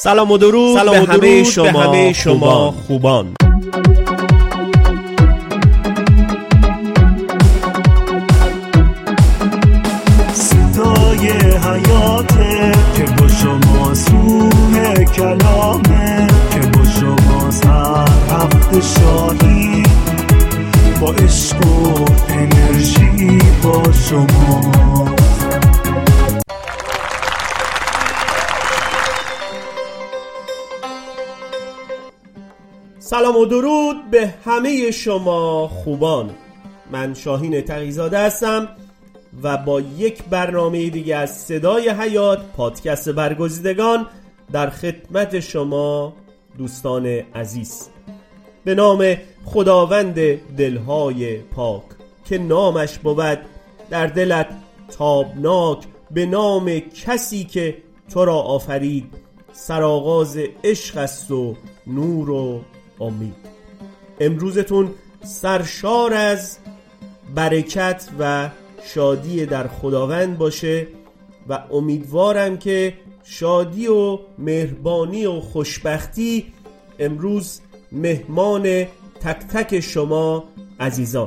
سلام و درود به همه شما خوبان. صدای حیاته که با شما سوی کلامه، که با شما هر هفته شاهی، با عشق و انرژی با شما. سلام و درود به همه شما خوبان. من شاهین تقی‌زاده هستم و با یک برنامه دیگه از صدای حیات، پادکست برگزیدگان، در خدمت شما دوستان عزیز. به نام خداوند دلهای پاک که نامش بود در دلت تابناک، به نام کسی که تو را آفرید، سرآغاز عشق است و نور و امید. امروزتون سرشار از برکت و شادی در خداوند باشه و امیدوارم که شادی و مهربانی و خوشبختی امروز مهمان تک تک شما عزیزان.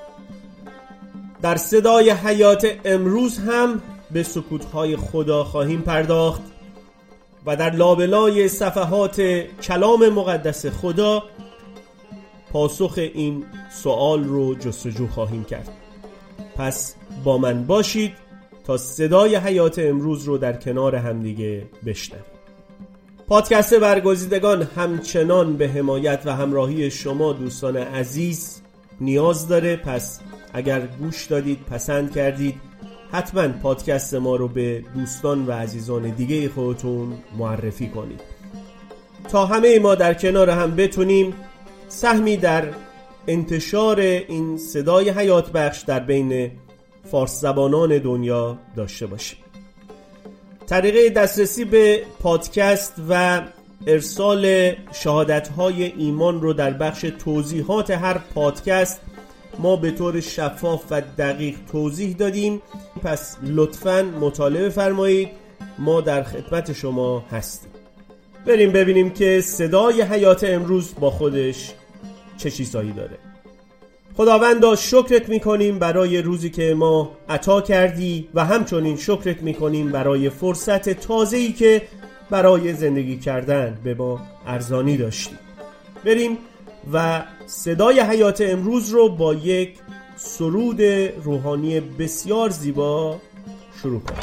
در صدای حیات امروز هم به سکوت‌های خدا خواهیم پرداخت و در لابلای صفحات کلام مقدس خدا پاسخ این سوال رو جستجو خواهیم کرد. پس با من باشید تا صدای حیات امروز رو در کنار همدیگه بشنویم. پادکست برگزیدگان همچنان به حمایت و همراهی شما دوستان عزیز نیاز داره. پس اگر گوش دادید، پسند کردید، حتما پادکست ما رو به دوستان و عزیزان دیگه خودتون معرفی کنید تا همه ما در کنار هم بتونیم سهمی در انتشار این صدای حیات بخش در بین فارس زبانان دنیا داشته باشیم. طریقه دسترسی به پادکست و ارسال شهادت‌های ایمان رو در بخش توضیحات هر پادکست ما به طور شفاف و دقیق توضیح دادیم. پس لطفاً مطالعه فرمایید، ما در خدمت شما هستیم. بریم ببینیم که صدای حیات امروز با خودش چه چیزایی داره. خداوندا شکرت میکنیم برای روزی که ما عطا کردی و همچنین شکرت میکنیم برای فرصت تازه‌ای که برای زندگی کردن به ما ارزانی داشتی. بریم و صدای حیات امروز رو با یک سرود روحانی بسیار زیبا شروع کنیم.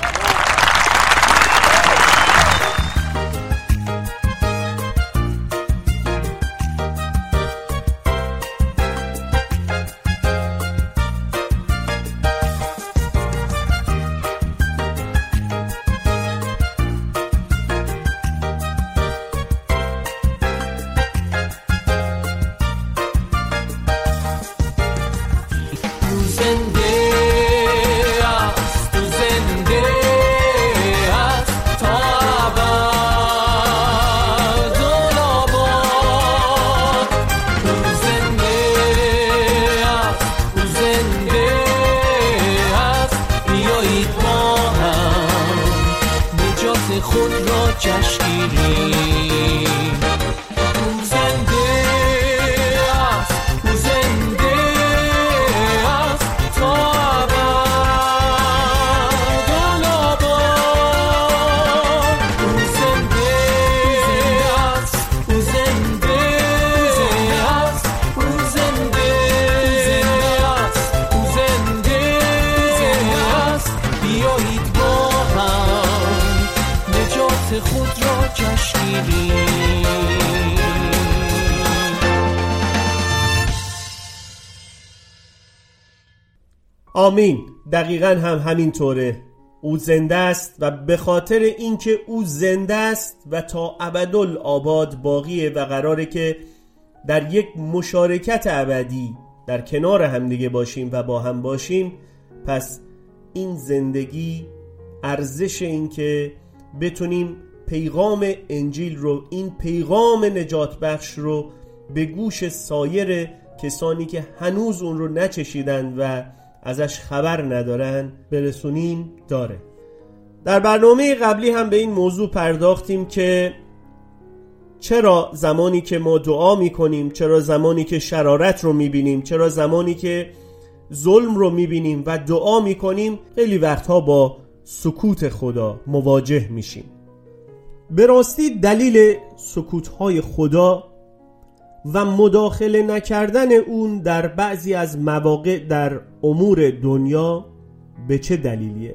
آمین. دقیقاً هم همین طوره. او زنده است و به خاطر اینکه او زنده است و تا ابدالآباد باقیه و قراره که در یک مشارکت ابدی در کنار همدیگه باشیم و با هم باشیم، پس این زندگی ارزش این که بتونیم پیغام انجیل رو، این پیغام نجات بخش رو به گوش سایر کسانی که هنوز اون رو نچشیدن و ازش خبر ندارن برسونیم داره. در برنامه قبلی هم به این موضوع پرداختیم که چرا زمانی که ما دعا میکنیم، چرا زمانی که شرارت رو میبینیم، چرا زمانی که ظلم رو میبینیم و دعا میکنیم خیلی وقتها با سکوت خدا مواجه میشیم. به راستی دلیل سکوت‌های خدا و مداخله نکردن اون در بعضی از مواقع در امور دنیا به چه دلیلیه؟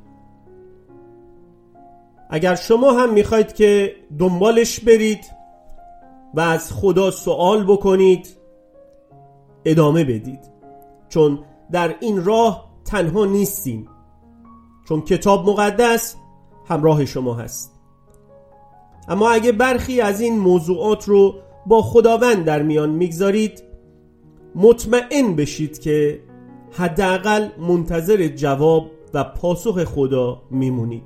اگر شما هم میخواید که دنبالش برید و از خدا سوال بکنید، ادامه بدید، چون در این راه تنها نیستیم، چون کتاب مقدس همراه شما هست. اما اگه برخی از این موضوعات رو با خداوند در میان میگذارید، مطمئن بشید که حداقل منتظر جواب و پاسخ خدا میمونید.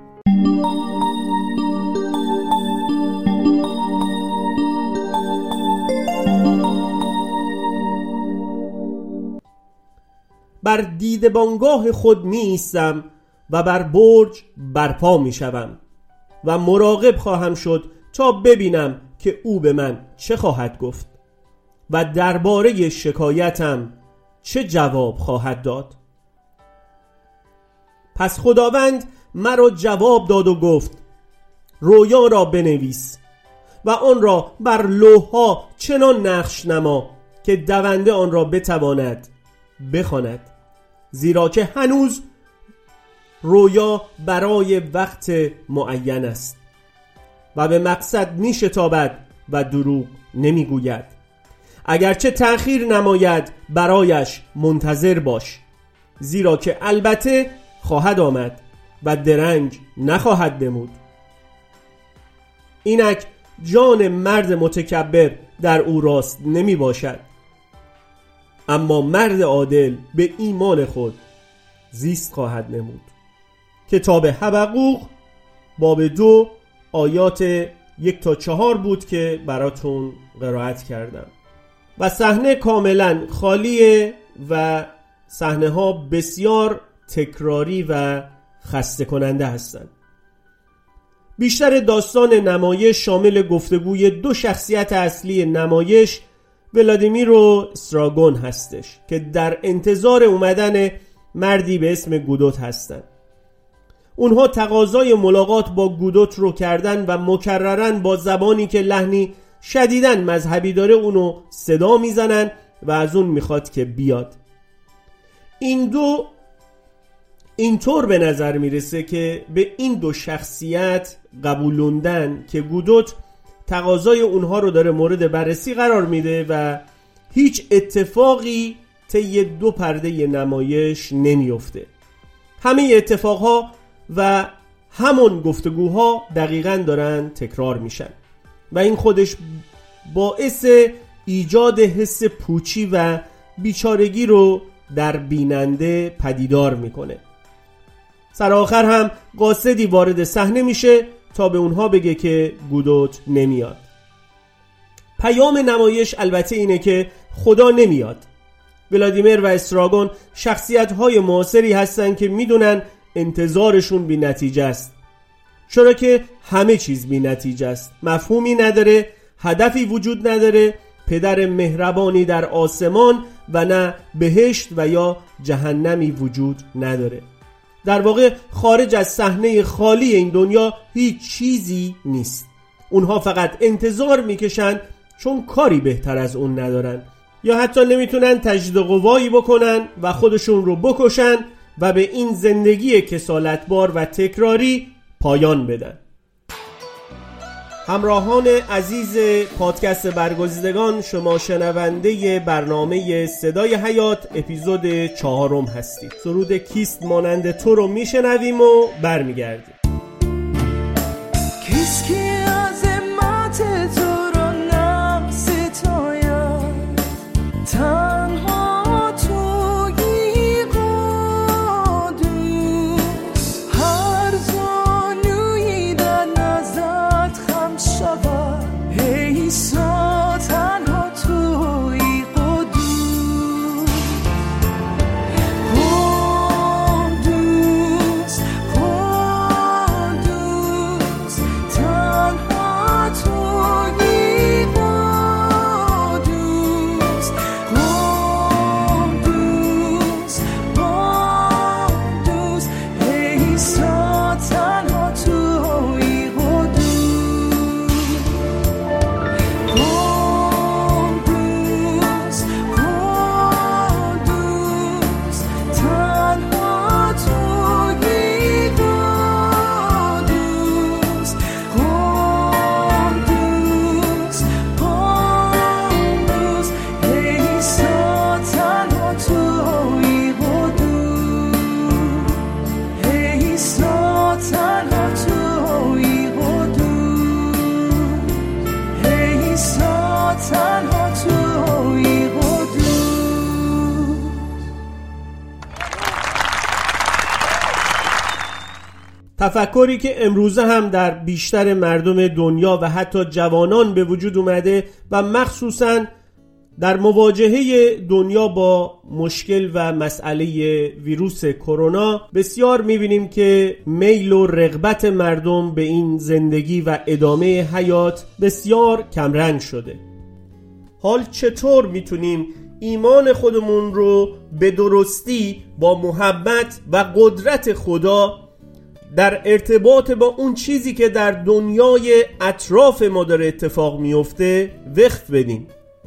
بر دیدبانگاه خود می ایستم و بر برج برپا می شوم و مراقب خواهم شد تا ببینم که او به من چه خواهد گفت و درباره شکایتم چه جواب خواهد داد. پس خداوند مرا جواب داد و گفت: رویا را بنویس و آن را بر لوح‌ها چنان نقش نما که دونده آن را بتواند بخواند، زیرا که هنوز رویا برای وقت معین است و به مقصد می شتابد و دروغ نمی گوید. اگرچه تأخیر نماید برایش منتظر باش، زیرا که البته خواهد آمد و درنگ نخواهد نمود. اینک جان مرد متکبر در او راست نمی باشد، اما مرد عادل به ایمان خود زیست خواهد نمود. کتاب حبقوق باب 2 آیات 1 تا 4 بود که براتون قرائت کردم و صحنه کاملا خالیه و صحنه ها بسیار تکراری و خسته کننده هستند. بیشتر داستان نمایش شامل گفتگوی دو شخصیت اصلی نمایش، ولادیمیر و استراگون هستش که در انتظار اومدن مردی به اسم گودوت هستند. اونها تقاضای ملاقات با گودوت رو کردن و مکررن با زبانی که لحنی شدیداً مذهبی داره اونو صدا میزنن و از اون میخواد که بیاد. این دو اینطور به نظر میرسه که به این دو شخصیت قبولوندن که گودوت تقاضای اونها رو داره مورد بررسی قرار میده و هیچ اتفاقی طی 2 پرده نمایش نمیفته. همه اتفاقها و همون گفتگوها دقیقاً دارن تکرار میشن و این خودش باعث ایجاد حس پوچی و بیچارگی رو در بیننده پدیدار میکنه. سرآخر هم قاصدی وارد صحنه میشه تا به اونها بگه که گودوت نمیاد. پیام نمایش البته اینه که خدا نمیاد. ولادیمیر و استراگون شخصیت‌های معاصری هستن که میدونن انتظارشون بی نتیجه است، چرا که همه چیز بی نتیجه است، مفهومی نداره، هدفی وجود نداره، پدر مهربانی در آسمان و نه بهشت و یا جهنمی وجود نداره. در واقع خارج از صحنه خالی این دنیا هیچ چیزی نیست. اونها فقط انتظار میکشن چون کاری بهتر از اون ندارن، یا حتی نمیتونن تجدید قوایی بکنن و خودشون رو بکشن و به این زندگی کسالتبار و تکراری پایان بدن. همراهان عزیز پادکست برگزیدگان، شما شنونده برنامه صدای حیات اپیزود 4 هستید. سرود کیست مانند تو رو میشنویم و برمیگردیم. کیست که عظمت تو رو نستاید، تنها تویی قدوس، هر زانویی در نزدت خم شود، عیسی تنها تویی قدوس، قدوس، قدوس، تنها تفکری که امروزه هم در بیشتر مردم دنیا و حتی جوانان به وجود اومده و مخصوصاً در مواجهه دنیا با مشکل و مسئله ویروس کرونا بسیار می‌بینیم که میل و رغبت مردم به این زندگی و ادامه حیات بسیار کمرنگ شده. حال چطور میتونیم ایمان خودمون رو به درستی با محبت و قدرت خدا در ارتباط با اون چیزی که در دنیای اطراف ما داره اتفاق میفته وقف بدیم؟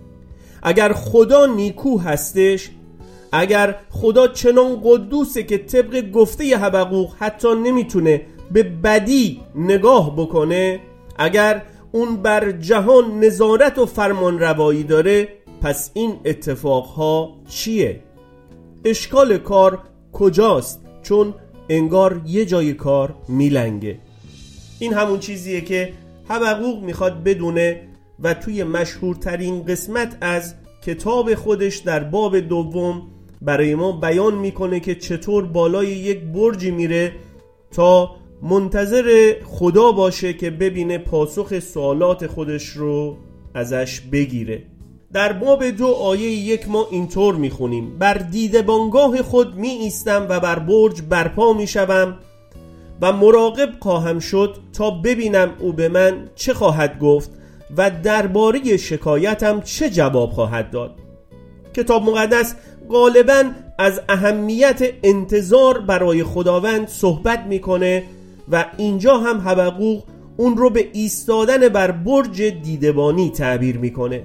اگر خدا نیکو هستش، اگر خدا چنان قدوسه که طبق گفته حبقوق حتی نمیتونه به بدی نگاه بکنه، اگر اون بر جهان نظارت و فرمان روایی داره، پس این اتفاقها چیه؟ اشکال کار کجاست؟ چون انگار یه جای کار میلنگه. این همون چیزیه که حبقوق میخواد بدونه و توی مشهورترین قسمت از کتاب خودش در باب دوم برای ما بیان میکنه که چطور بالای یک برجی میره تا منتظر خدا باشه که ببینه پاسخ سوالات خودش رو ازش بگیره. در باب 2 آیه 1 ما اینطور میخونیم: بر دیده بانگاه خود می ایستم و بر برج برپا میشوم و مراقب خواهم شد تا ببینم او به من چه خواهد گفت و درباره شکایتم چه جواب خواهد داد. کتاب مقدس غالباً از اهمیت انتظار برای خداوند صحبت میکنه و اینجا هم حبقوق اون رو به ایستادن بر برج دیدبانی تعبیر میکنه.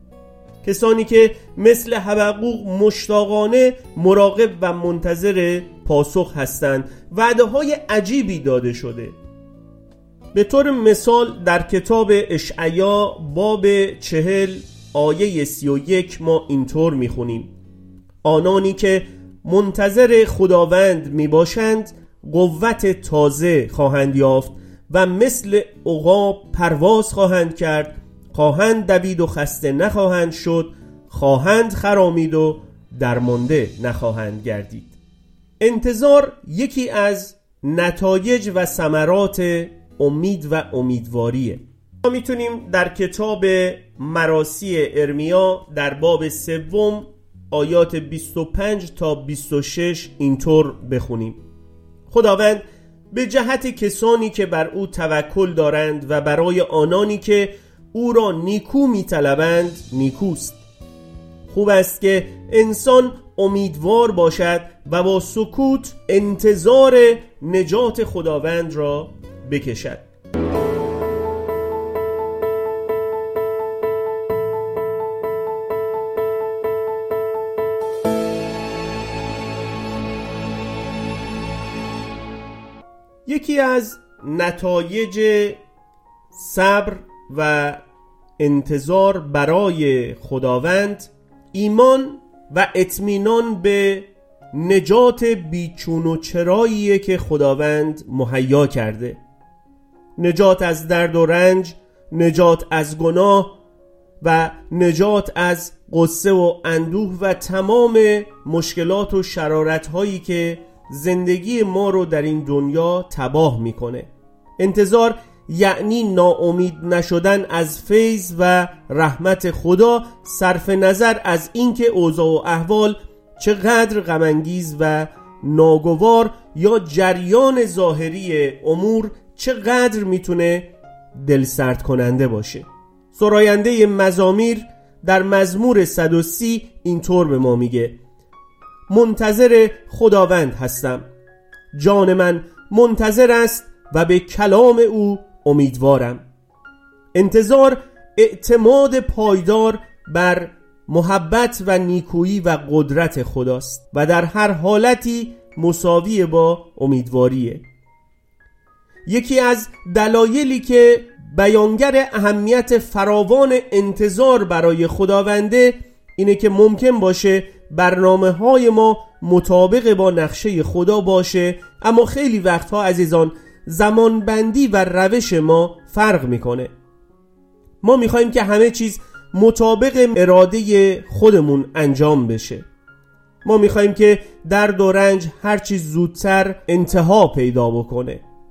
کسانی که مثل حبقوق مشتاقانه مراقب و منتظر پاسخ هستند، وعده‌های عجیبی داده شده. به طور مثال در کتاب اشعیا باب 40 آیه 31 ما اینطور میخونیم: آنانی که منتظر خداوند میباشند قوت تازه خواهند یافت و مثل عقاب پرواز خواهند کرد، خواهند دوید و خسته نخواهند شد، خواهند خرامید و درمانده نخواهند گردید. انتظار یکی از نتایج و ثمرات امید و امیدواریه. ما میتونیم در کتاب مراثی ارمیا در باب 3 آیات 25 تا 26 اینطور بخونیم: خداوند به جهت کسانی که بر او توکل دارند و برای آنانی که او را نیکو میطلبند نیکوست. خوب است که انسان امیدوار باشد و با سکوت انتظار نجات خداوند را بکشد. یکی از نتایج صبر و انتظار برای خداوند ایمان و اطمینان به نجات بیچون و چراییه که خداوند مهیا کرده. نجات از درد و رنج، نجات از گناه و نجات از غصه و اندوه و تمام مشکلات و شرارت‌هایی که زندگی ما رو در این دنیا تباه میکنه. انتظار یعنی ناامید نشدن از فیض و رحمت خدا صرف نظر از اینکه اوضاع و احوال چقدر غم‌انگیز و ناگوار یا جریان ظاهری امور چقدر میتونه دلسرد کننده باشه. سراینده مزامیر در مزمور 130 اینطور به ما میگه: منتظر خداوند هستم، جان من منتظر است و به کلام او امیدوارم. انتظار اعتماد پایدار بر محبت و نیکویی و قدرت خداست و در هر حالتی مساوی با امیدواریه. یکی از دلایلی که بیانگر اهمیت فراوان انتظار برای خداونده اینه که ممکن باشه برنامه‌های ما مطابق با نقشه خدا باشه، اما خیلی وقتها عزیزان زمانبندی و روش ما فرق میکنه. ما میخوایم که همه چیز مطابق اراده خودمون انجام بشه. ما میخوایم که درد و رنج هر چیز زودتر انتها پیدا بکنه.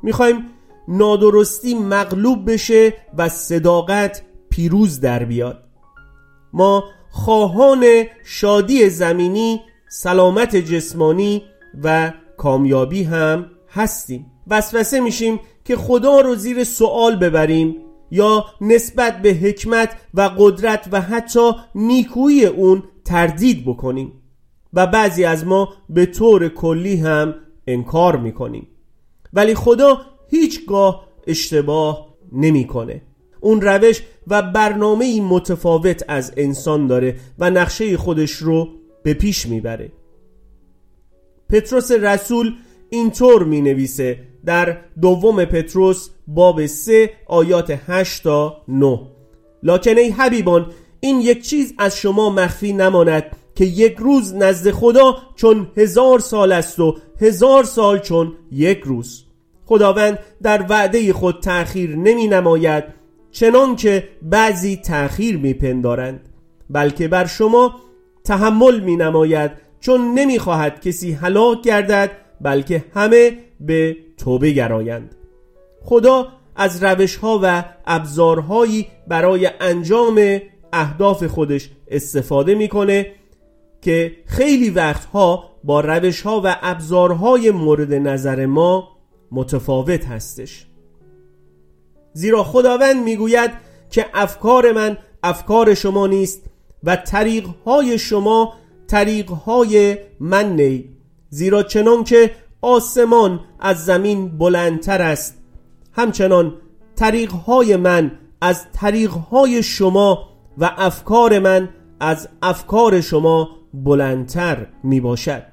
میخوایم نادرستی مغلوب بشه و صداقت پیروز در بیاد. ما خواهان شادی زمینی، سلامت جسمانی و کامیابی هم هستیم. وسوسه میشیم که خدا رو زیر سوال ببریم یا نسبت به حکمت و قدرت و حتی نیکویی اون تردید بکنیم و بعضی از ما به طور کلی هم انکار میکنیم. ولی خدا هیچگاه اشتباه نمیکنه. اون روش و برنامه‌ای متفاوت از انسان داره و نقشه خودش رو به پیش میبره. پتروس رسول اینطور می نویسه در دوم پتروس باب 3 آیات 8 تا 9: لکن ای حبیبان، این یک چیز از شما مخفی نماند که یک روز نزد خدا چون 1000 سال است و 1000 سال چون یک روز. خداوند در وعده خود تأخیر نمی نماید چنان که بعضی تأخیر می پندارند، بلکه بر شما تحمل می نماید، چون نمی خواهد کسی هلاک گردد بلکه همه به توبه گرایند. خدا از روش‌ها و ابزارهایی برای انجام اهداف خودش استفاده میکنه که خیلی وقتها با روش‌ها و ابزارهای مورد نظر ما متفاوت هستش. زیرا خداوند میگوید که افکار من افکار شما نیست و طریق‌های شما طریق‌های من نی. زیرا چنان که آسمان از زمین بلندتر است، همچنان طریق‌های من از طریق‌های شما و افکار من از افکار شما بلندتر می باشد.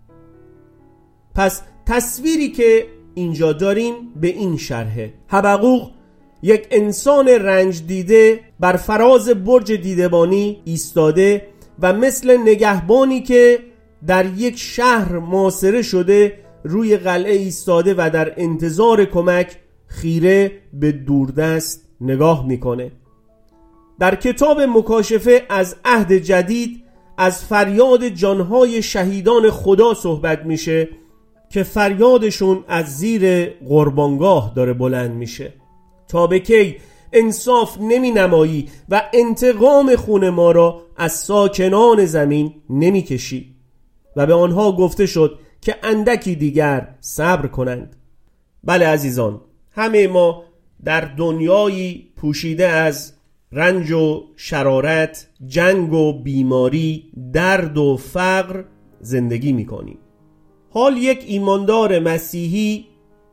پس تصویری که اینجا داریم به این شرحه: حبقوق یک انسان رنج دیده بر فراز برج دیدبانی ایستاده و مثل نگهبانی که در یک شهر محاصره شده روی قلعه ایستاده و در انتظار کمک خیره به دوردست نگاه میکنه. در کتاب مکاشفه از عهد جدید از فریاد جانهای شهیدان خدا صحبت میشه که فریادشون از زیر قربانگاه داره بلند میشه. تا به کی انصاف نمی نمایی و انتقام خون ما را از ساکنان زمین نمی کشی؟ و به آنها گفته شد که اندکی دیگر صبر کنند. بله عزیزان، همه ما در دنیایی پوشیده از رنج و شرارت، جنگ و بیماری، درد و فقر زندگی می کنیم. حال یک ایماندار مسیحی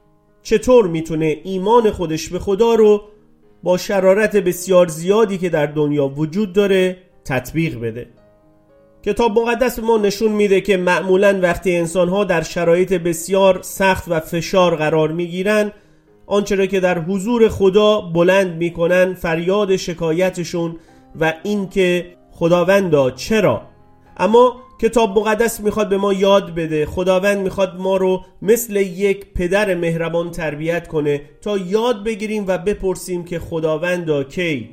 چطور میتونه ایمان خودش به خدا رو با شرارت بسیار زیادی که در دنیا وجود داره تطبیق بده؟ کتاب مقدس ما نشون میده که معمولاً وقتی انسان‌ها در شرایط بسیار سخت و فشار قرار میگیرن، آنچه را که در حضور خدا بلند میکنن فریاد شکایتشون و این که خداوندا چرا؟ اما کتاب مقدس میخواد به ما یاد بده، خداوند میخواد ما رو مثل یک پدر مهربان تربیت کنه تا یاد بگیریم و بپرسیم که خداوندا کی؟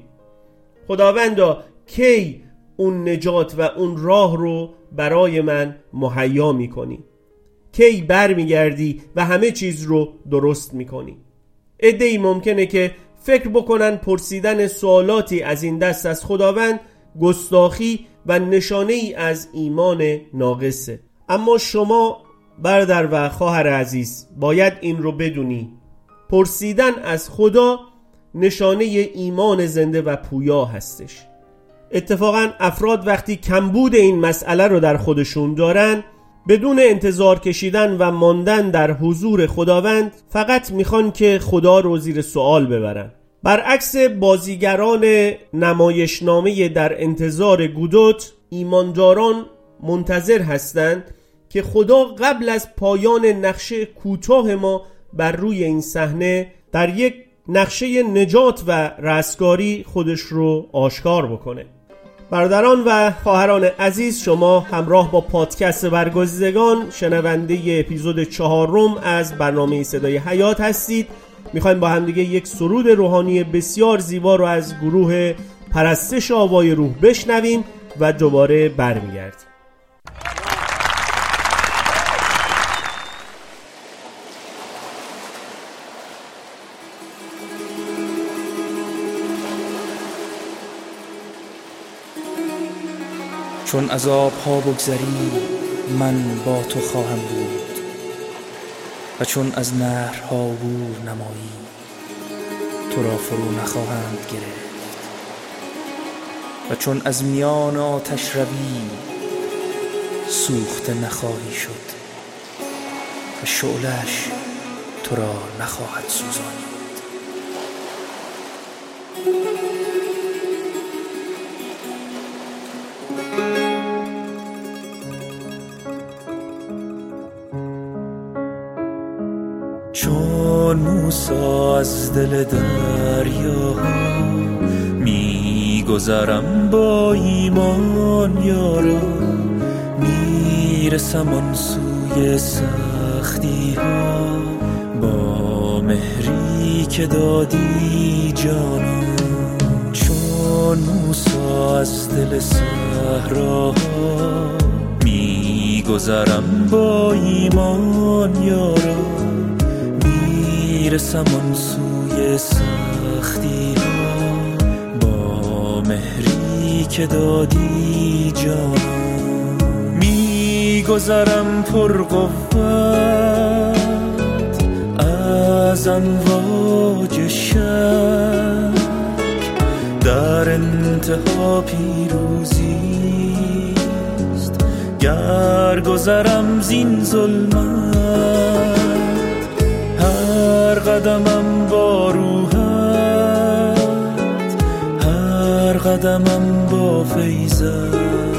خداوندا کی اون نجات و اون راه رو برای من مهیا میکنی؟ کی بر میگردی و همه چیز رو درست میکنی؟ عده‌ای ممکنه که فکر بکنن پرسیدن سوالاتی از این دست از خداوند گستاخی و نشانه ای از ایمان ناقصه. اما شما برادر و خواهر عزیز باید این رو بدونی: پرسیدن از خدا نشانه ایمان زنده و پویا هستش. اتفاقا افراد وقتی کمبود این مسئله رو در خودشون دارن، بدون انتظار کشیدن و ماندن در حضور خداوند فقط میخوان که خدا رو زیر سوال ببرن. برعکس بازیگران نمایشنامه در انتظار گودوت، ایمانداران منتظر هستند که خدا قبل از پایان نقشه کوتاه ما بر روی این صحنه در یک نقشه نجات و رستگاری خودش رو آشکار بکنه. برادران و خواهران عزیز، شما همراه با پادکست برگزیدگان شنونده اپیزود 4 از برنامه صدای حیات هستید. میخوایم با هم دیگه یک سرود روحانی بسیار زیبا رو از گروه پرستش آوای روح بشنویم و دوباره برمیگردیم. چون از آبها بگذری من با تو خواهم بود و چون از نهرها عبور نمایی تو را فرو نخواهند گرفت و چون از میان آتش روی سوخته نخواهی شد و شعله‌اش تو را نخواهد سوزانید. چون موسی از دل دریاها میگذرم با ایمان یارا، میرسم آن سوی سختی ها با مهری که دادی جانا. چون موسی از دل صحراها میگذرم با ایمان یارا، میرسم آن سوی سختی ها با مهری که دادی جانا. میگذرم پر قوت از امواج شک، در انتها پیروزیست گر گذرم زین ظلمت. هر قدمم با روحت، هر قدمم با فیضت،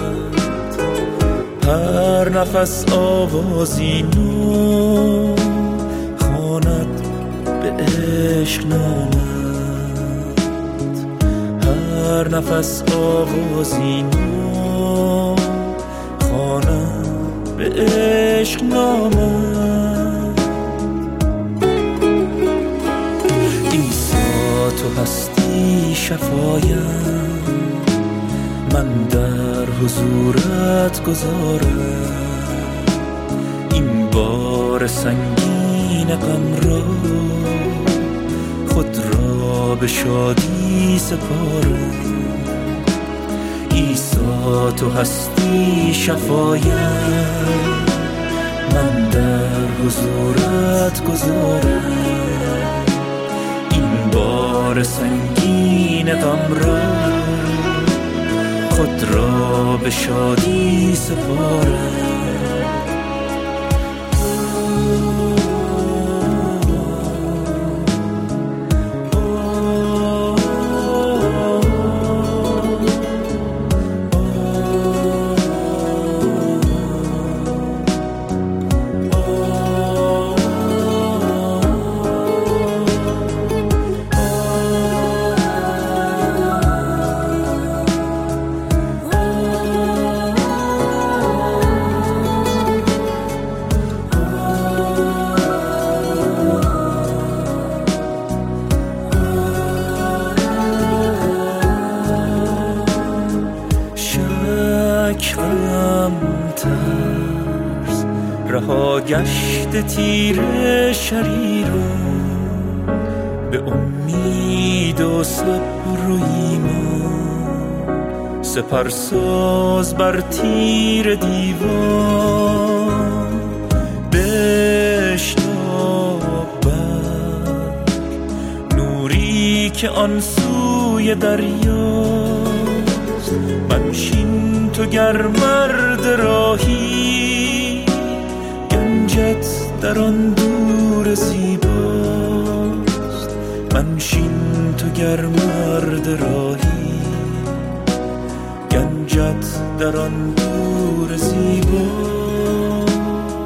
هر نفس آوازی نو خواند به عشق نامت. هر نفس آوازی نو خواند به عشق نامت. تو هستی شفایم، من در حضورت گذارم این بار سنگین غم را، خود را به شادی سپارم. عیسی تو هستی شفایم، من در حضورت گذارم بار سنگین غم را، خود را به شادی سپارم. رها گشت تیر شریران به امید و صبر و ایمان، سپرساز بر تیر دیوان. بشتاب بر نوری که آن سوی دریاست، منشین تو گر مرد راهی، در آن دور زیباست. منشین تو گر مرد راهی، گنجت در آن دور زیباست.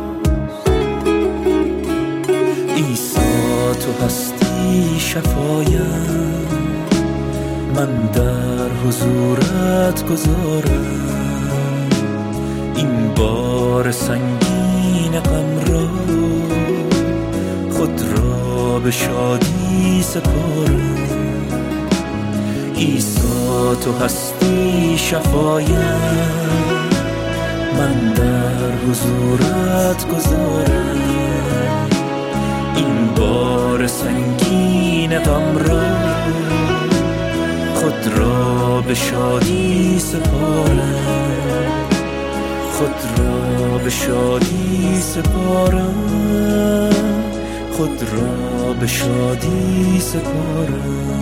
عیسی تو هستی شفایم، من در حضورت گذارم این بار سنگین غم را، خود را به شادی سپارم. عیسی تو هستی شفایم، من در حضورت گذارم این بار سنگین غم را، خود را به شادی سپارم، خود را به شادی سپارم، خود را به شادی سپارم.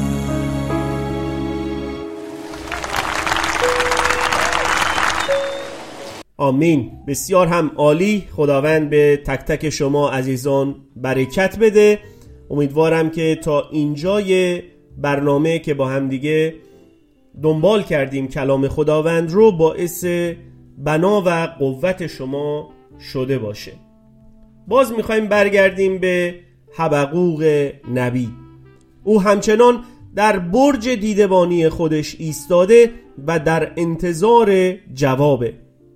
آمین. بسیار هم عالی. خداوند به تک تک شما عزیزان برکت بده. امیدوارم که تا اینجای برنامه که با هم دیگه دنبال کردیم کلام خداوند رو باعث بنا و قوت شما شده باشه. باز میخوایم برگردیم به حبقوق نبی. او همچنان در برج دیدبانی خودش ایستاده و در انتظار جوابه.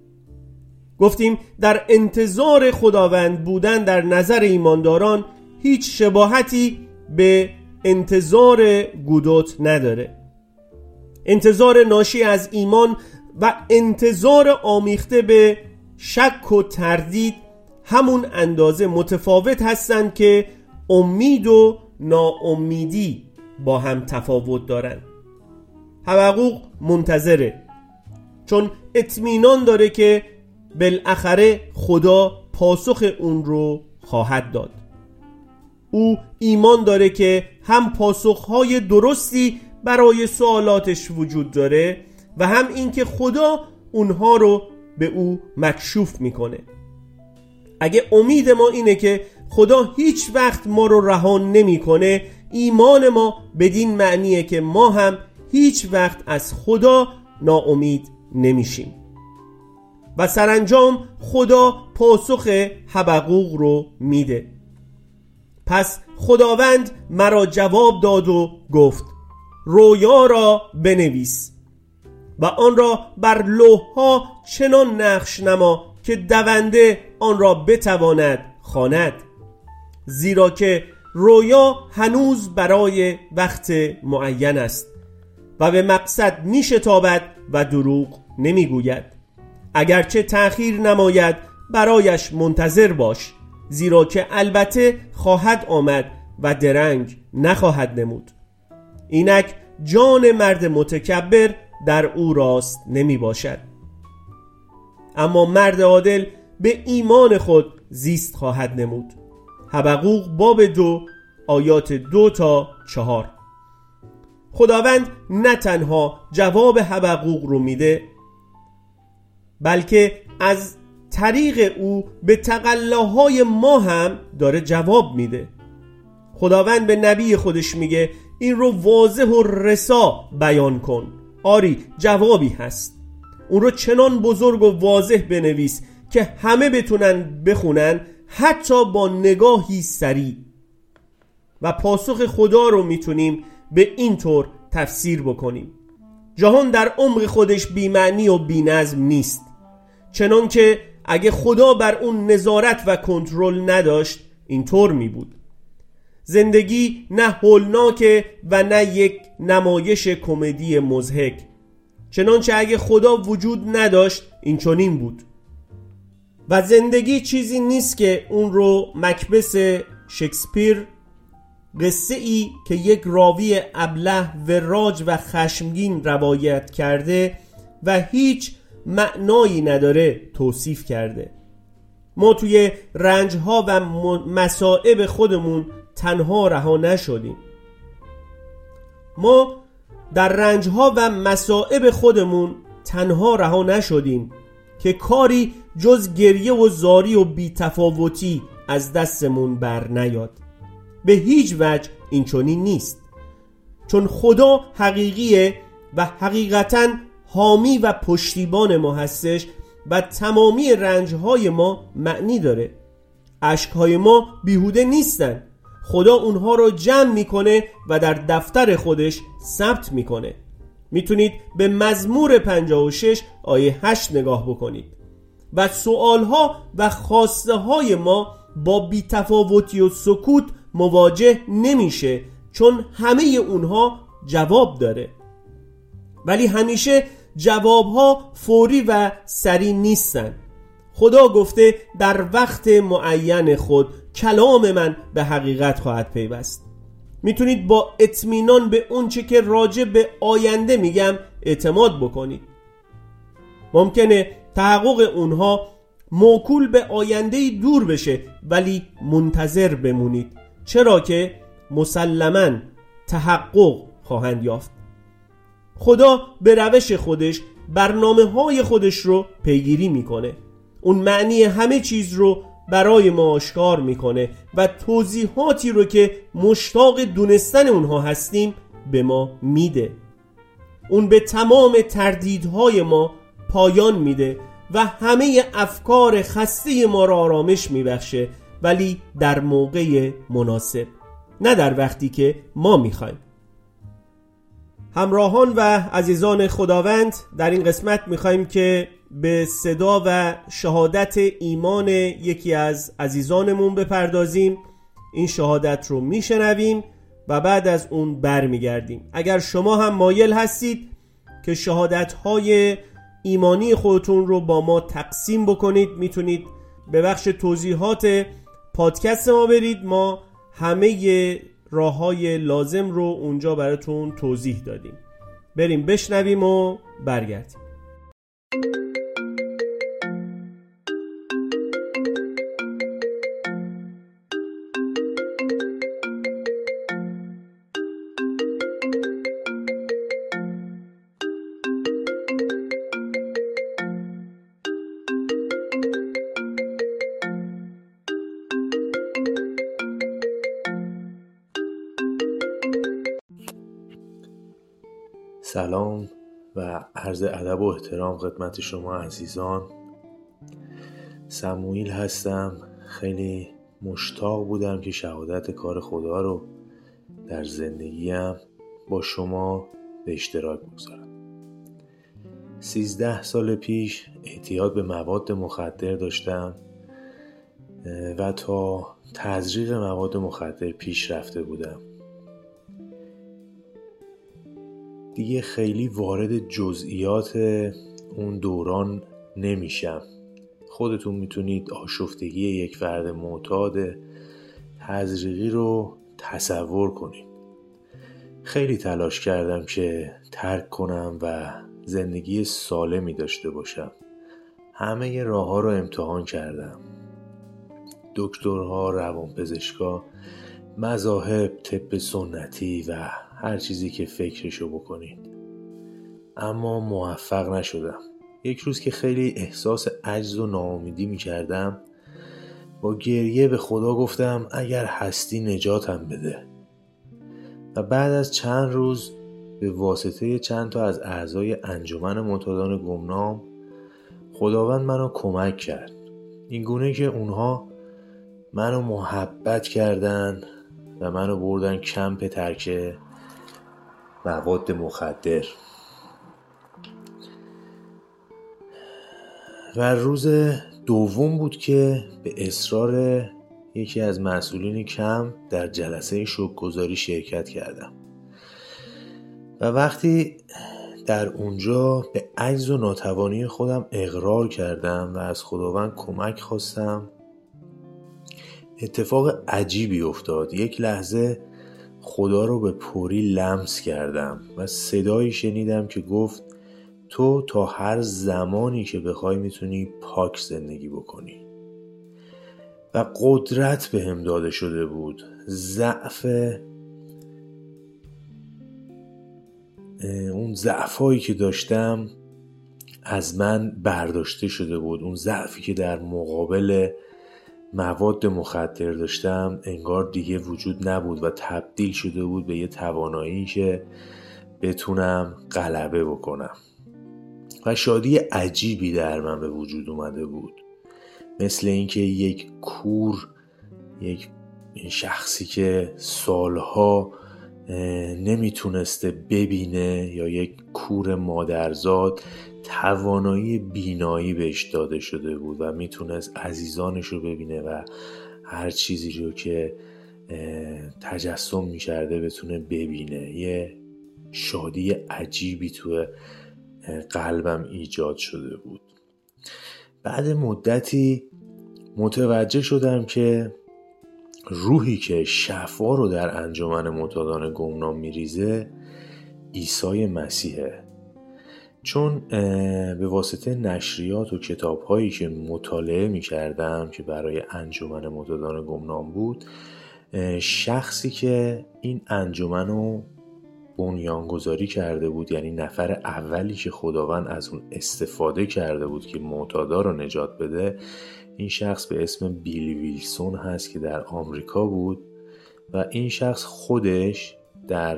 گفتیم در انتظار خداوند بودن در نظر ایمانداران هیچ شباهتی به انتظار گودوت نداره. انتظار ناشی از ایمان و انتظار آمیخته به شک و تردید همون اندازه متفاوت هستند که امید و ناامیدی با هم تفاوت دارن. حبقوق منتظره، چون اطمینان داره که بالاخره خدا پاسخ اون رو خواهد داد. او ایمان داره که هم پاسخهای درستی برای سوالاتش وجود داره و هم اینکه خدا اونها رو به او مکشوف میکنه. اگه امید ما اینه که خدا هیچ وقت ما رو رها نمیکنه، ایمان ما بدین معنیه که ما هم هیچ وقت از خدا ناامید نمیشیم. و سرانجام خدا پاسخ حبقوق رو میده. پس خداوند مرا جواب داد و گفت رویا را بنویس و آن را بر لوح‌ها چنان نقش نما که دونده آن را بتواند خواند، زیرا که رویا هنوز برای وقت معین است و به مقصد میشتابد و دروغ نمیگوید. اگرچه تأخیر نماید برایش منتظر باش، زیرا که البته خواهد آمد و درنگ نخواهد نمود. اینک جان مرد متکبر در او راست نمی باشد، اما مرد عادل به ایمان خود زیست خواهد نمود. حبقوق باب 2 آیات 2 تا 4. خداوند نه تنها جواب حبقوق رو میده، بلکه از طریق او به تقلاهای ما هم داره جواب میده. خداوند به نبی خودش میگه این رو واضح و رسا بیان کن. آری جوابی هست، اون رو چنان بزرگ و واضح بنویس که همه بتونن بخونن، حتی با نگاهی سریع. و پاسخ خدا رو میتونیم به این طور تفسیر بکنیم: جهان در عمق خودش بی‌معنی و بی‌نظم نیست، چنان که اگه خدا بر اون نظارت و کنترل نداشت اینطور می بود. زندگی نه هولناکه و نه یک نمایش کمدی مضحک، چنانچه اگه خدا وجود نداشت این چنین بود. و زندگی چیزی نیست که اون رو مکبث شکسپیر، قصه ای که یک راوی ابله وراج و خشمگین روایت کرده و هیچ معنایی نداره توصیف کرده. ما توی رنجها و مصائب خودمون تنها رها نشدیم. ما در رنجها و مصائب خودمون تنها رها نشدیم که کاری جز گریه و زاری و بی‌تفاوتی از دستمون بر نیاد. به هیچ وجه این چنین نیست، چون خدا حقیقیه و حقیقتاً حامی و پشتیبان ما هستش و تمامی رنجهای ما معنی داره. اشکهای ما بیهوده نیستن. خدا اونها رو جمع میکنه و در دفتر خودش ثبت میکنه. میتونید به مزمور 56 آیه 8 نگاه بکنید. و سوالها و خواسته های ما با بی‌تفاوتی و سکوت مواجه نمیشه، چون همه اونها جواب داره. ولی همیشه جوابها فوری و سریع نیستن. خدا گفته در وقت معین خود کلام من به حقیقت خواهد پیوست. میتونید با اطمینان به اون چه که راجع به آینده میگم اعتماد بکنید. ممکنه تحقق اونها موکول به آینده‌ای دور بشه، ولی منتظر بمونید، چرا که مسلماً تحقق خواهند یافت. خدا به روش خودش برنامه‌های خودش رو پیگیری میکنه. اون معنی همه چیز رو برای ما آشکار میکنه و توضیحاتی رو که مشتاق دونستن اونها هستیم به ما میده. اون به تمام تردیدهای ما پایان میده و همه افکار خسته ما را آرامش میبخشه، ولی در موقع مناسب، نه در وقتی که ما میخوایم. همراهان و عزیزان خداوند، در این قسمت میخوایم که به صدا و شهادت ایمان یکی از عزیزانمون بپردازیم. این شهادت رو میشنویم و بعد از اون برمیگردیم. اگر شما هم مایل هستید که شهادت‌های ایمانی خودتون رو با ما تقسیم بکنید، میتونید به بخش توضیحات پادکست ما برید. ما همه راه‌های لازم رو اونجا براتون توضیح دادیم. بریم بشنویم و برگردیم. سلام و عرض ادب و احترام خدمت شما عزیزان. سموئیل هستم. خیلی مشتاق بودم که شهادت کار خدا رو در زندگیم با شما به اشتراک بگذارم. 13 سال پیش اعتیاد به مواد مخدر داشتم و تا تزریق مواد مخدر پیش رفته بودم. دیگه خیلی وارد جزئیات اون دوران نمیشم. خودتون میتونید آشفتگی یک فرد معتاد تزریقی رو تصور کنید. خیلی تلاش کردم که ترک کنم و زندگی سالمی داشته باشم. همه راه‌ها رو امتحان کردم. دکترها، روانپزشکا، مذاهب، طب سنتی و هر چیزی که فکرشو بکنید. اما موفق نشدم. یک روز که خیلی احساس عجز و ناامیدی می‌کردم، با گریه به خدا گفتم اگر هستی نجاتم بده. و بعد از چند روز به واسطه چند تا از اعضای انجمن معتادان گمنام خداوند منو کمک کرد. این گونه که اونها منو محبت کردن و منو بردن کمپ ترک مواد مخدر. و روز دوم بود که به اصرار یکی از مسئولین کمپ در جلسه شوک‌گذاری شرکت کردم. و وقتی در اونجا به عجز و ناتوانی خودم اقرار کردم و از خداوند کمک خواستم، اتفاق عجیبی افتاد. یک لحظه خدا رو به پوری لمس کردم و صدایی شنیدم که گفت تو تا هر زمانی که بخوای میتونی پاک زندگی بکنی. و قدرت بهم داده شده بود. اون ضعفایی که داشتم از من برداشته شده بود. اون ضعفی که در مقابل مواد مخدر داشتم انگار دیگه وجود نبود و تبدیل شده بود به یه توانایی که بتونم غلبه بکنم. و شادی عجیبی در من به وجود اومده بود، مثل اینکه یک کور، یک شخصی که سالها نمیتونسته ببینه یا یک کور مادرزاد توانایی بینایی بهش داده شده بود و میتونست عزیزانش رو ببینه و هر چیزی رو که تجسم میکرده بتونه ببینه. یه شادی عجیبی تو قلبم ایجاد شده بود. بعد مدتی متوجه شدم که روحی که شفا رو در انجمن معتادان گمنام میریزه عیسی مسیحه. چون به واسطه نشریات و کتاب‌هایی که مطالعه می‌کردم که برای انجمن معتادان گمنام بود، شخصی که این انجمن رو بنیانگذاری کرده بود، یعنی نفر اولی که خداوند از اون استفاده کرده بود که معتادا رو نجات بده، این شخص به اسم بیلی ویلسون هست که در آمریکا بود و این شخص خودش در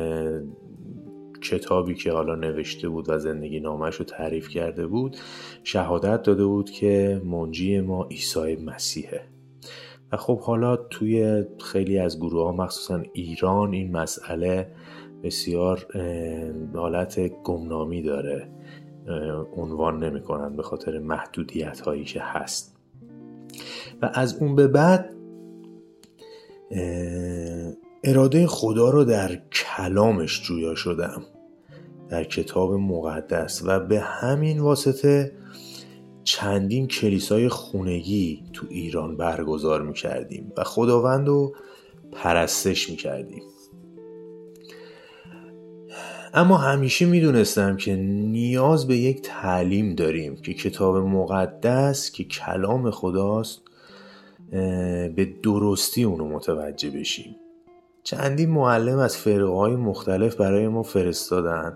کتابی که حالا نوشته بود و زندگی نامش رو تعریف کرده بود شهادت داده بود که منجی ما عیسی مسیحه. و خب حالا توی خیلی از گروه ها مخصوصا ایران این مسئله بسیار حالت گمنامی داره، عنوان نمی کنن به خاطر محدودیت هایی که هست. و از اون به بعد اراده خدا رو در کلامش جویا شدم، در کتاب مقدس، و به همین واسطه چندین کلیسای خونگی تو ایران برگزار می‌کردیم و خداوند رو پرستش می‌کردیم. اما همیشه میدونستم که نیاز به یک تعلیم داریم که کتاب مقدس که کلام خداست به درستی اونو متوجه بشیم. چندین معلم از فرقه‌های مختلف برای ما فرستادن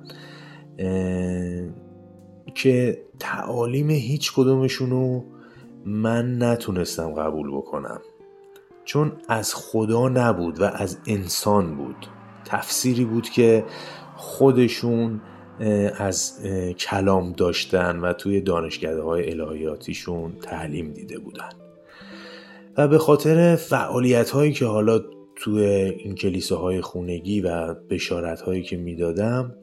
که تعالیم هیچ کدومشونو من نتونستم قبول بکنم، چون از خدا نبود و از انسان بود. تفسیری بود که خودشون از کلام داشتن و توی دانشکده‌های الهیاتیشون تعلیم دیده بودن و به خاطر فعالیت‌هایی که حالا توی این کلیساهای خونگی و بشارت‌هایی که میدادم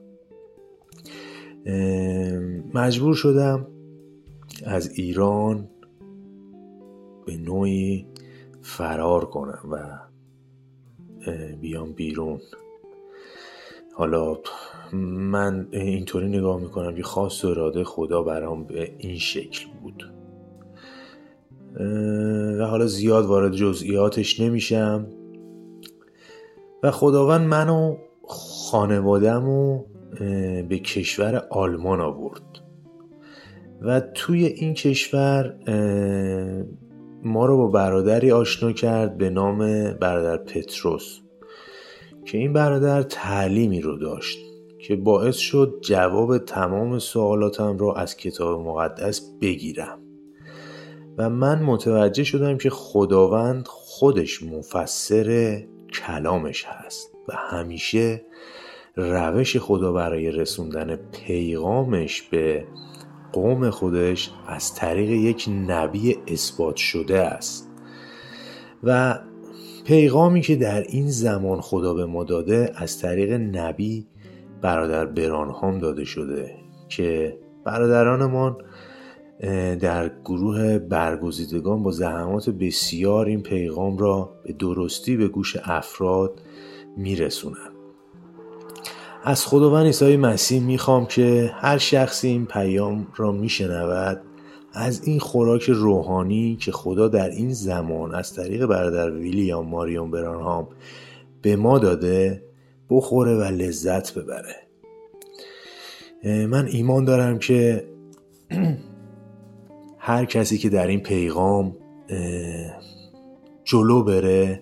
مجبور شدم از ایران به نوعی فرار کنم و بیام بیرون. حالا من اینطوری نگاه میکنم که خواست و اراده خدا برام به این شکل بود و حالا زیاد وارد جزئیاتش نمیشم. و خداوند منو خانواده‌مو به کشور آلمان آورد و توی این کشور ما رو با برادری آشنا کرد به نام برادر پتروس که این برادر تعلیمی رو داشت که باعث شد جواب تمام سوالاتم رو از کتاب مقدس بگیرم و من متوجه شدم که خداوند خودش مفسر کلامش هست و همیشه روش خدا برای رسوندن پیغامش به قوم خودش از طریق یک نبی اثبات شده است و پیغامی که در این زمان خدا به ما داده از طریق نبی برادر برانهام داده شده که برادرانمان در گروه برگزیدگان با زحمات بسیار این پیغام را به درستی به گوش افراد میرسونن. از خداوند عیسی مسیح میخوام که هر شخصی این پیام را میشنود از این خوراک روحانی که خدا در این زمان از طریق برادر ویلیام ماریون برانهام به ما داده بخوره و لذت ببره. من ایمان دارم که هر کسی که در این پیغام جلو بره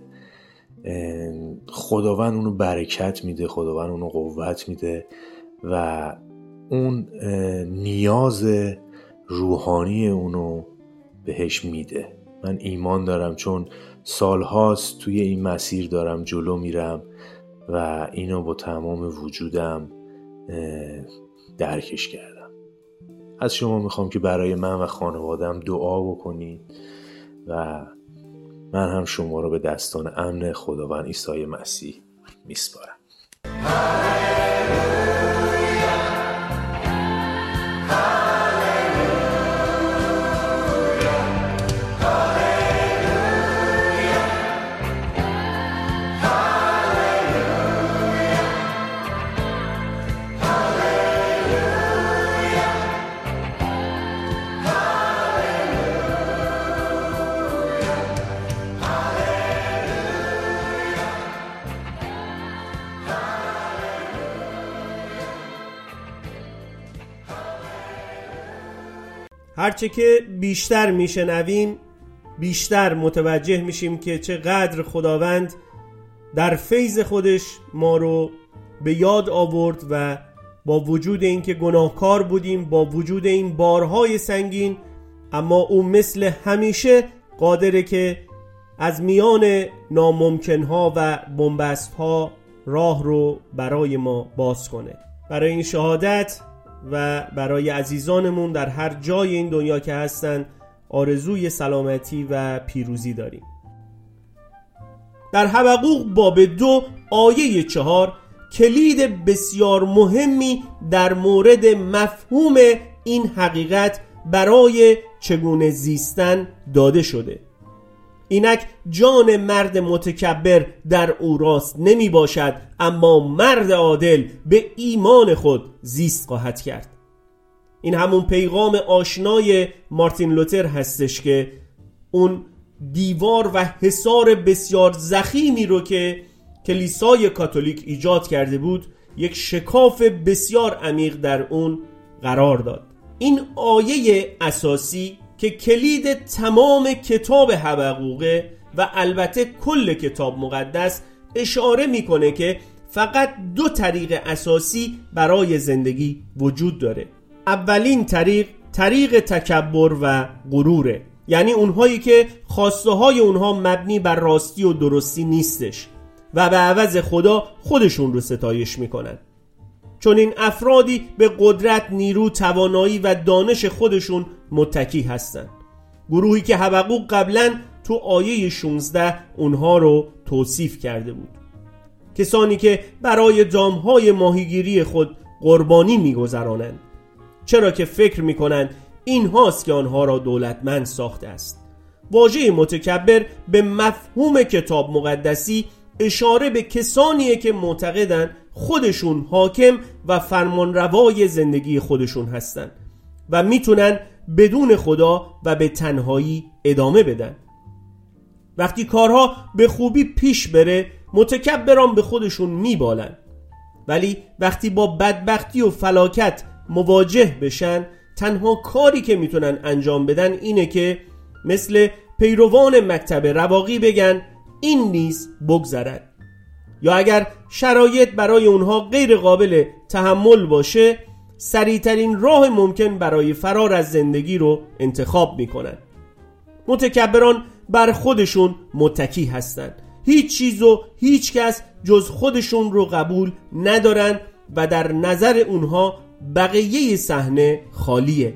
خداوند اونو برکت میده، خداوند اونو قوت میده و اون نیاز روحانی اونو بهش میده. من ایمان دارم چون سالهاست توی این مسیر دارم جلو میرم و اینو با تمام وجودم درکش کردم. از شما میخوام که برای من و خانوادم دعا بکنید و من هم شما رو به دستان امن خداوند عیسی مسیح میسپارم. هرچه که بیشتر میشنویم بیشتر متوجه میشیم که چقدر خداوند در فیض خودش ما رو به یاد آورد و با وجود اینکه گناهکار بودیم، با وجود این بارهای سنگین، اما او مثل همیشه قادره که از میان ناممکنها و بنبستها راه رو برای ما باز کنه. برای این شهادت و برای عزیزانمون در هر جای این دنیا که هستن آرزوی سلامتی و پیروزی داریم. در حبقوق باب 2 آیه 4 کلید بسیار مهمی در مورد مفهوم این حقیقت برای چگونه زیستن داده شده. اینک جان مرد متکبر در او راست نمی باشد، اما مرد عادل به ایمان خود زیست خواهد کرد. این همون پیغام آشنای مارتین لوتر هستش که اون دیوار و حصار بسیار ضخیمی رو که کلیسای کاتولیک ایجاد کرده بود یک شکاف بسیار عمیق در اون قرار داد. این آیه اساسی که کلید تمام کتاب حبقوقه و البته کل کتاب مقدس اشاره میکنه که فقط 2 طریق اساسی برای زندگی وجود داره. اولین طریق تکبر و غروره، یعنی اونهایی که خواسته های اونها مبنی بر راستی و درستی نیستش و به عوض خدا خودشون رو ستایش میکنن. چون این افرادی به قدرت، نیرو، توانایی و دانش خودشون متکی هستن. گروهی که حبقوق قبلا تو آیه 16 اونها رو توصیف کرده بود. کسانی که برای دامهای ماهیگیری خود قربانی میگذرانند، چرا که فکر میکنند این هاست که آنها را دولتمند ساخته است. واژه متکبر به مفهوم کتاب مقدسی اشاره به کسانیه که معتقدن خودشون حاکم و فرمانروای زندگی خودشون هستن و میتونن بدون خدا و به تنهایی ادامه بدن. وقتی کارها به خوبی پیش بره متکبران به خودشون میبالن، ولی وقتی با بدبختی و فلاکت مواجه بشن تنها کاری که میتونن انجام بدن اینه که مثل پیروان مکتب رواقی بگن این نیز بگذرد، یا اگر شرایط برای اونها غیر قابل تحمل باشه سریعترین راه ممکن برای فرار از زندگی رو انتخاب میکنن. متکبران بر خودشون متکی هستن، هیچ چیز و هیچ کس جز خودشون رو قبول ندارن و در نظر اونها بقیه صحنه خالیه.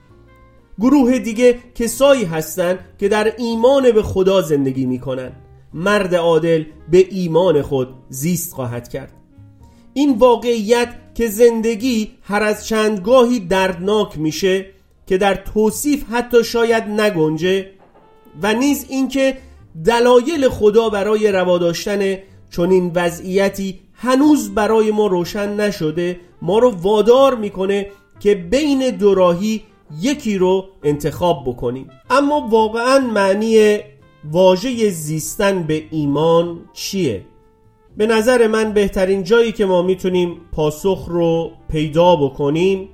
گروه دیگه کسایی هستن که در ایمان به خدا زندگی میکنن. مرد عادل به ایمان خود زیست خواهد کرد. این واقعیت که زندگی هر از چندگاهی دردناک میشه که در توصیف حتی شاید نگنجه، و نیز این که دلایل خدا برای روا داشتن چنین وضعیتی هنوز برای ما روشن نشده، ما رو وادار میکنه که بین دو راهی یکی رو انتخاب بکنیم. اما واقعا معنی واژه زیستن به ایمان چیه؟ به نظر من بهترین جایی که ما میتونیم پاسخ رو پیدا بکنیم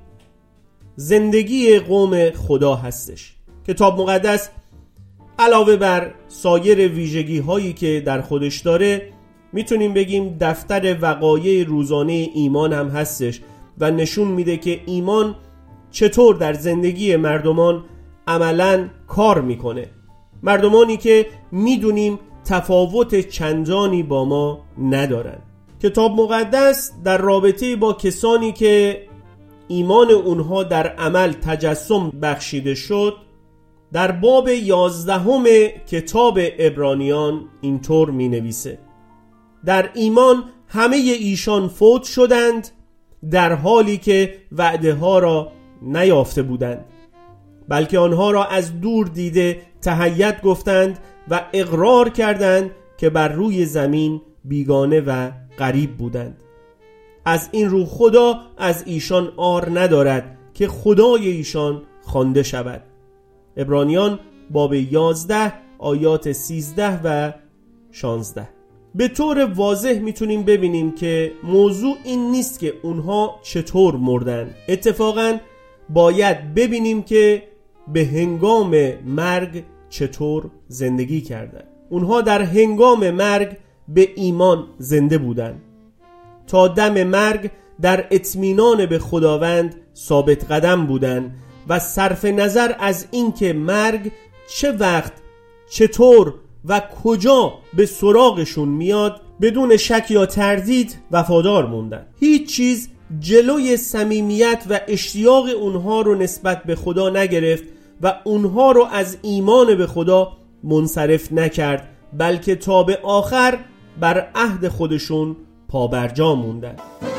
زندگی قوم خدا هستش. کتاب مقدس علاوه بر سایر ویژگی هایی که در خودش داره میتونیم بگیم دفتر وقایع روزانه ایمان هم هستش و نشون میده که ایمان چطور در زندگی مردمان عملاً کار میکنه. مردمانی که میدونیم تفاوت چندانی با ما ندارن. کتاب مقدس در رابطه با کسانی که ایمان اونها در عمل تجسم بخشیده شد در باب 11 کتاب عبرانیان اینطور می نویسه: در ایمان همه ایشان فوت شدند در حالی که وعده ها را نیافته بودند، بلکه آنها را از دور دیده تهیت گفتند و اقرار کردند که بر روی زمین بیگانه و غریب بودند. از این رو خدا از ایشان عار ندارد که خدای ایشان خوانده شود. عبرانیان باب 11 آیات 13 و 16. به طور واضح میتونیم ببینیم که موضوع این نیست که اونها چطور مردن. اتفاقاً باید ببینیم که به هنگام مرگ چطور زندگی کردند. اونها در هنگام مرگ به ایمان زنده بودند. تا دم مرگ در اطمینان به خداوند ثابت قدم بودند و صرف نظر از اینکه مرگ چه وقت، چطور و کجا به سراغشون میاد بدون شک یا تردید وفادار موندن. هیچ چیز جلوی صمیمیت و اشتیاق اونها رو نسبت به خدا نگرفت و اونها رو از ایمان به خدا منصرف نکرد، بلکه تا به آخر بر عهد خودشون پابرجا موندن.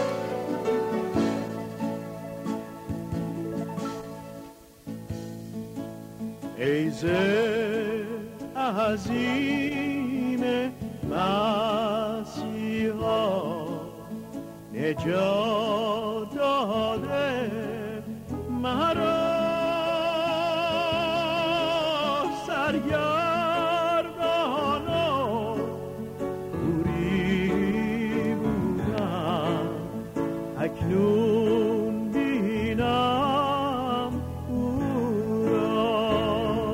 ای ز عظیم مسیحا نجات داده مرا سرگردان و دوری بودم، اکنون بینم او را.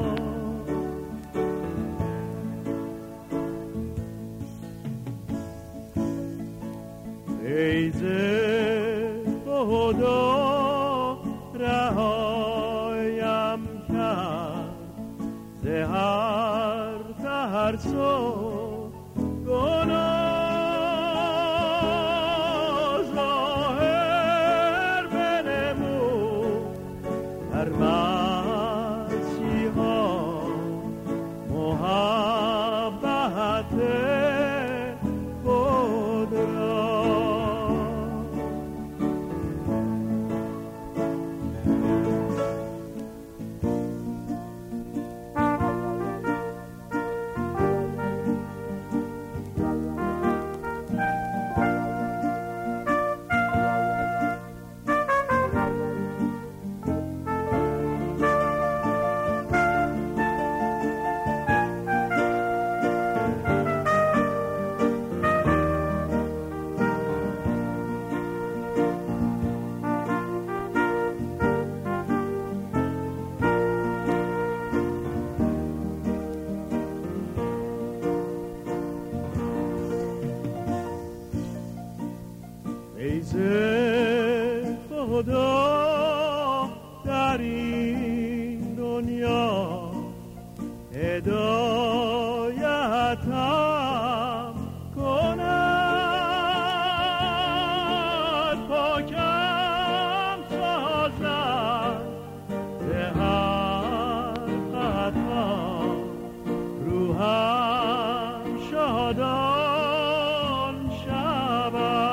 ای ز خدا رهایم کرد ز هر ترس و گناه، ظاهر بنمود در مسیحا محبت خود را. ای ز خدا در این دنیا هدایتم کند، پاکم سازد ز هر خطا، روحم شادان شود.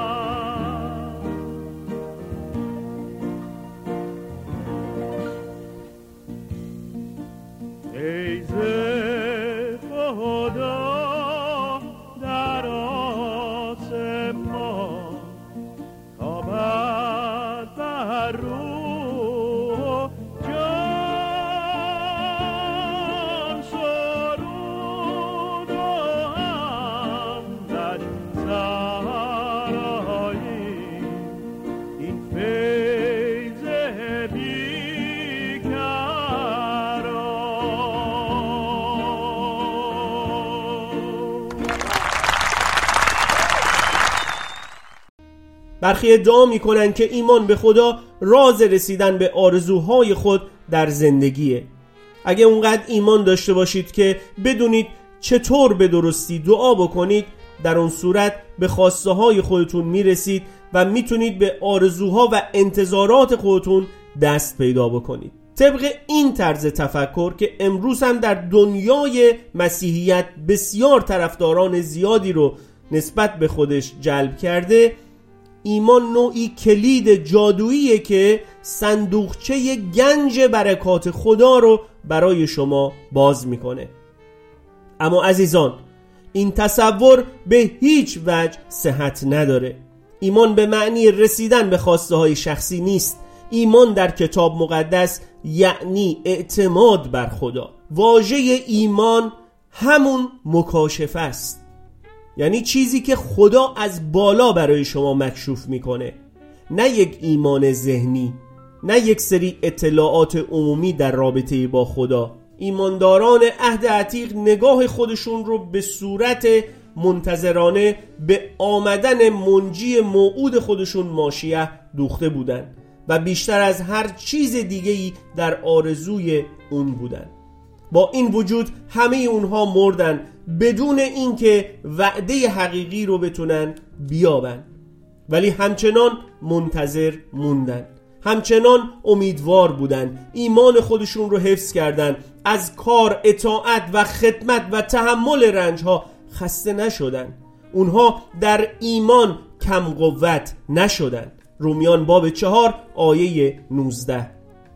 ای ز خدا در آسمان تابد بر روح جان، سرود و حمدش سراییم این فیض بیکران. برخی ادعا میکنن که ایمان به خدا راز رسیدن به آرزوهای خود در زندگیه. اگه اونقدر ایمان داشته باشید که بدونید چطور به درستی دعا بکنید، در اون صورت به خواسته های خودتون میرسید و میتونید به آرزوها و انتظارات خودتون دست پیدا بکنید. طبق این طرز تفکر که امروز هم در دنیای مسیحیت بسیار طرفداران زیادی رو نسبت به خودش جلب کرده، ایمان نوعی کلید جادوییه که صندوقچه گنج برکات خدا رو برای شما باز میکنه. اما عزیزان، این تصور به هیچ وجه صحت نداره. ایمان به معنی رسیدن به خواسته های شخصی نیست. ایمان در کتاب مقدس یعنی اعتماد بر خدا. واژه ایمان همون مکاشفه است، یعنی چیزی که خدا از بالا برای شما مکشوف میکنه، نه یک ایمان ذهنی، نه یک سری اطلاعات عمومی در رابطه با خدا. ایمانداران عهد عتیق نگاه خودشون رو به صورت منتظرانه به آمدن منجی موعود خودشون ماشیه دوخته بودن و بیشتر از هر چیز دیگه‌ای در آرزوی اون بودن. با این وجود همه اونها مردن بدون اینکه وعده حقیقی رو بتونن بیابن، ولی همچنان منتظر موندن، همچنان امیدوار بودن، ایمان خودشون رو حفظ کردن، از کار، اطاعت و خدمت و تحمل رنجها خسته نشدن. اونها در ایمان کم قوت نشدن. رومیان باب 4 آیه 19.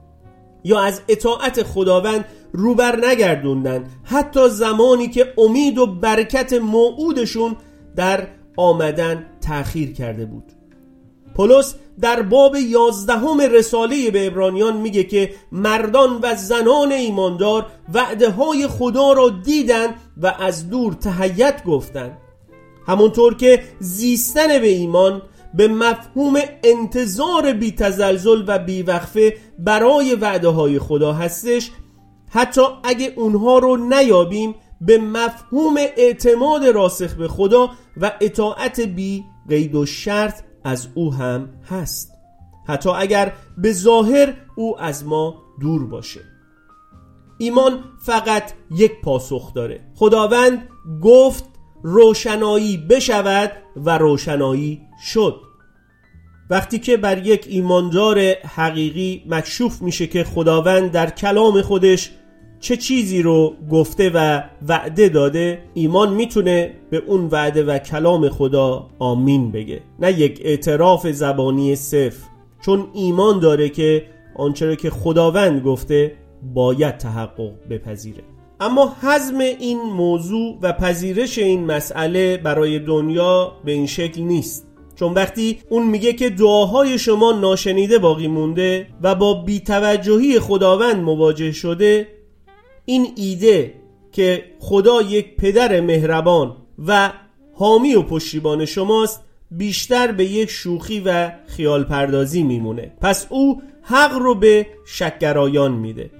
یا از اطاعت خداوند روبر نگردوندن حتی زمانی که امید و برکت موعودشون در آمدن تأخیر کرده بود. پولس در باب 11 رساله به عبرانیان میگه که مردان و زنان ایماندار وعده های خدا را دیدن و از دور تهیت گفتن. همونطور که زیستن به ایمان به مفهوم انتظار بی تزلزل و بی وقفه برای وعده های خدا هستش، حتی اگه اونها رو نیابیم به مفهوم اعتماد راسخ به خدا و اطاعت بی قید و شرط از او هم هست، حتی اگر به ظاهر او از ما دور باشه. ایمان فقط یک پاسخ داره. خداوند گفت روشنایی بشود و روشنایی شد. وقتی که بر یک ایماندار حقیقی مکشوف میشه که خداوند در کلام خودش چه چیزی رو گفته و وعده داده، ایمان میتونه به اون وعده و کلام خدا آمین بگه، نه یک اعتراف زبانی صرف، چون ایمان داره که آنچه که خداوند گفته باید تحقق بپذیره. اما هضم این موضوع و پذیرش این مسئله برای دنیا به این شکل نیست، چون وقتی اون میگه که دعاهای شما ناشنیده باقی مونده و با بی‌توجهی خداوند مواجه شده، این ایده که خدا یک پدر مهربان و حامی و پشتیبان شماست بیشتر به یک شوخی و خیال پردازی میمونه. پس او حق رو به شک‌گرایان میده.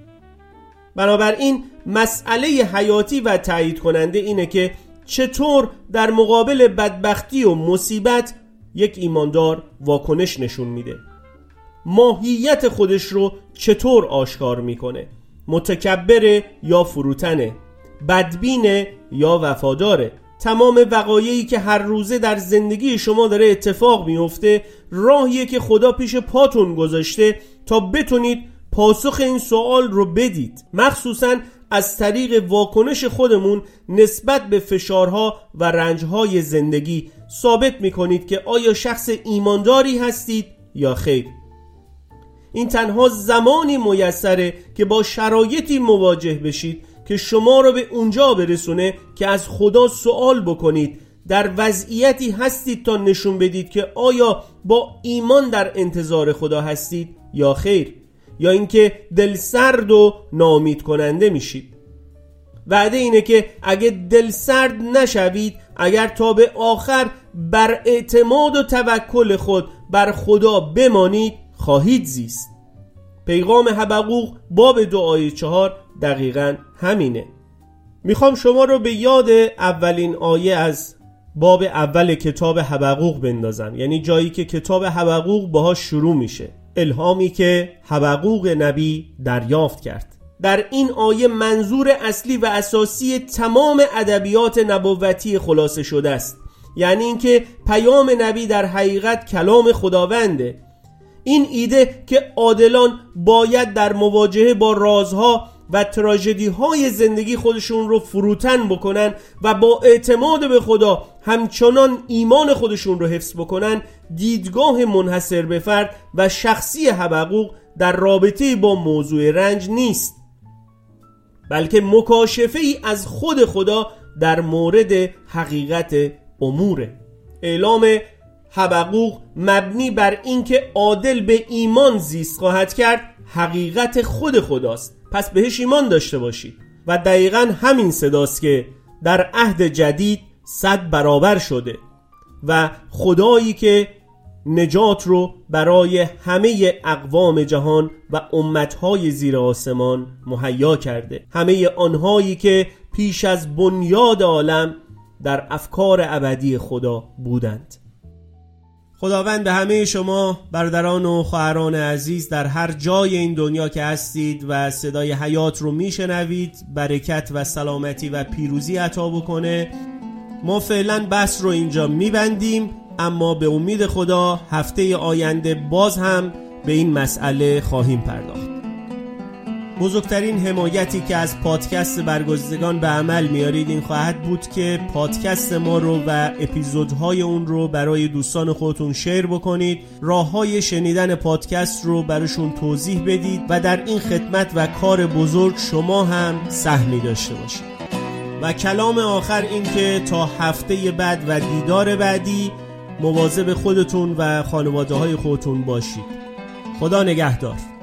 بنابراین مسئله حیاتی و تایید کننده اینه که چطور در مقابل بدبختی و مصیبت یک ایماندار واکنش نشون میده، ماهیت خودش رو چطور آشکار میکنه، متکبره یا فروتنه، بدبینه یا وفاداره. تمام وقایعی که هر روزه در زندگی شما داره اتفاق میفته راهیه که خدا پیش پاتون گذاشته تا بتونید پاسخ این سوال رو بدید، مخصوصاً از طریق واکنش خودمون نسبت به فشارها و رنجهای زندگی ثابت میکنید که آیا شخص ایمانداری هستید یا خیر. این تنها زمانی میسره که با شرایطی مواجه بشید که شما رو به اونجا برسونه که از خدا سوال بکنید در وضعیتی هستید تا نشون بدید که آیا با ایمان در انتظار خدا هستید یا خیر، یا اینکه دل سرد و ناامید کننده میشید. وعده اینه که اگه دل سرد نشوید، اگر تا به آخر بر اعتماد و توکل خود بر خدا بمانید، خواهید زیست. پیغام حبقوق باب 2 آیه 4 دقیقاً همینه. میخوام شما رو به یاد اولین آیه از باب اول کتاب حبقوق بندازم، یعنی جایی که کتاب حبقوق باهاش شروع میشه، الهامی که حبقوق نبی دریافت کرد. در این آیه منظور اصلی و اساسی تمام ادبیات نبوتی خلاصه شده است، یعنی اینکه پیام نبی در حقیقت کلام خداونده. این ایده که عادلان باید در مواجهه با رازها و تراژدی‌های زندگی خودشون رو فروتن بکنن و با اعتماد به خدا همچنان ایمان خودشون رو حفظ بکنن، دیدگاه منحصر به فرد و شخصی حبقوق در رابطه با موضوع رنج نیست، بلکه مکاشفه ای از خود خدا در مورد حقیقت اموره. اعلام حبقوق مبنی بر اینکه عادل به ایمان زیست خواهد کرد حقیقت خود خداست، پس بهش ایمان داشته باشید. و دقیقاً همین صداست که در عهد جدید 100 برابر شده و خدایی که نجات رو برای همه اقوام جهان و امتهای زیر آسمان مهیا کرده، همه آنهایی که پیش از بنیاد عالم در افکار ابدی خدا بودند. خداوند به همه شما برادران و خواهران عزیز در هر جای این دنیا که هستید و صدای حیات رو میشنوید برکت و سلامتی و پیروزی عطا بکنه. ما فعلا بحث رو اینجا میبندیم، اما به امید خدا هفته آینده باز هم به این مسئله خواهیم پرداخت. بزرگترین حمایتی که از پادکست برگزیدگان به عمل میارید این خواهد بود که پادکست ما رو و اپیزودهای اون رو برای دوستان خودتون شیر بکنید، راههای شنیدن پادکست رو براشون توضیح بدید و در این خدمت و کار بزرگ شما هم سهمی داشته باشید. و کلام آخر این که تا هفته بعد و دیدار بعدی مواظب خودتون و خانواده های خودتون باشید. خدا نگهدار.